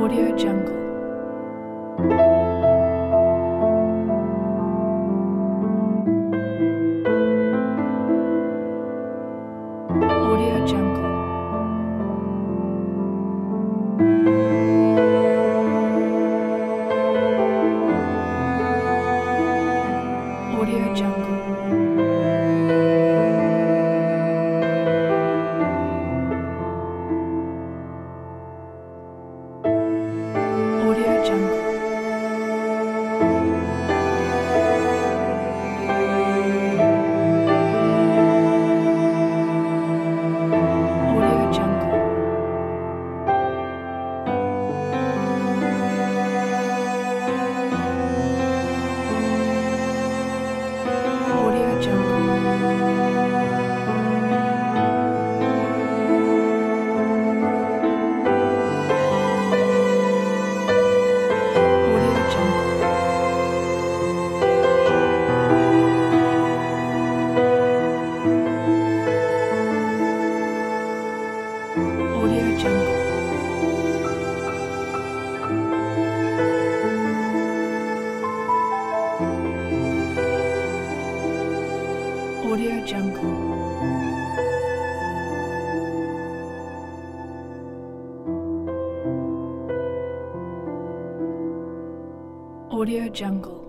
Audio Jungle. Audio Jungle. Audio Jungle. Audio Jungle. Audio Jungle. Audio Jungle. Audio Jungle. Audio Jungle. Audio Jungle. Audio Jungle.